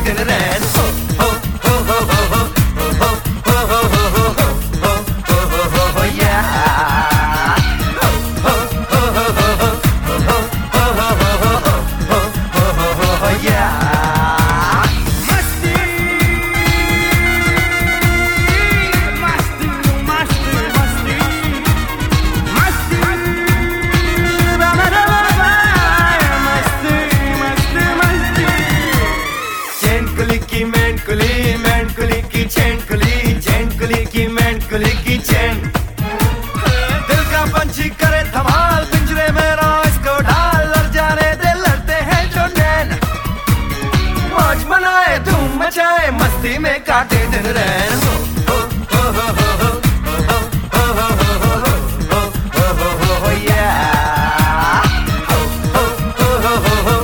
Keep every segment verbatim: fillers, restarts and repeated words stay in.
दिन रैन हो हो हो हो हो हो हो हो हो हो हो हो हो हो हो या हो हो हो हो हो हो हो हो हो हो हो हो हो या की मैन कुली मैन कुली की चैन कुली चैन कुली की मैन कुली की चैन दिल का पंछी करे धमाल पिंजरे में ना इसको ढाल लड़ जाने दे लड़ते हैं जो नैन मौज मनाए धूम मचाए मस्ती में काटे दिन रैन हो हो हो हो हो हो हो हो हो हो हो हो हो या हो हो हो हो हो हो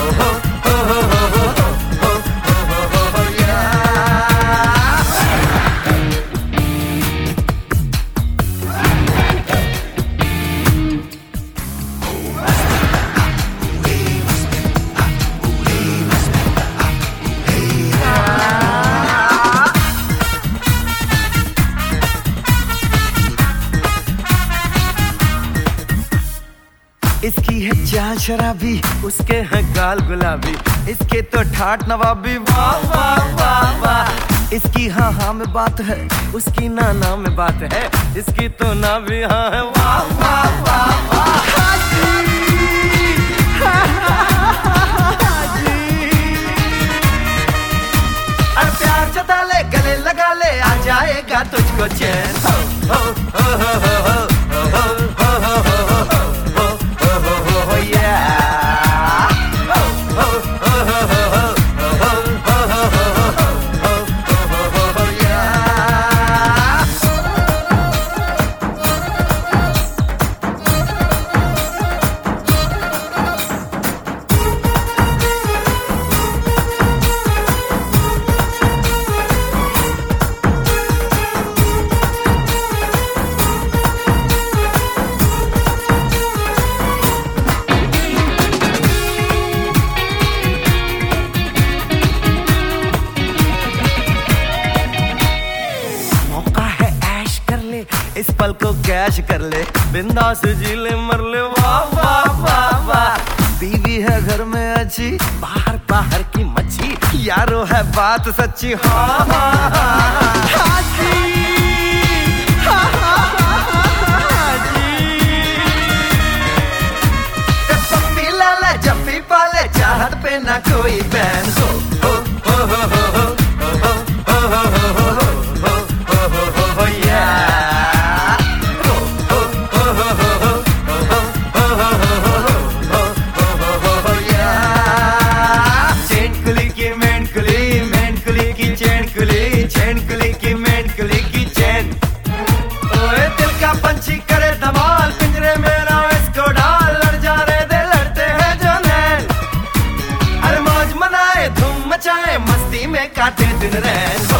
इसकी है चाल शराबी उसके हैं गाल गुलाबी इसके तो ठाट नवाबी वाह वाह वाह वाह इसकी हाँ हाँ में बात है उसकी ना ना में बात है इसकी तो ना भी हाँ है वाह वाह वाह वाह हाजी अरे प्यार जता ले गले लगा ले आ जाएगा तुझको चैन हो हो हो हो हो हो हो हो हो इस पल को कैश कर ले बिंदास जी ले मर ले वाह वाह वाह वाह बीवी है घर में अच्छी बाहर बाहर की मच्छी यारो है बात सच्ची हाँ हाँ हाँ हाजी हाँ हाँ हाँ जी पप्पी लाला जप्पी पाले चाहत पे ना कोई बैन हो हो हो हो हो हो हो हो हो हो हो हो या चैन कुली की मैन कुली की चैन ओए दिल का पंछी करे धमाल पिंजरे में ना इसको डाल लड़ जाने दे लड़ते हैं जो नैन अरे मौज मनाए धूम मचाए मस्ती में काटे दिन रैन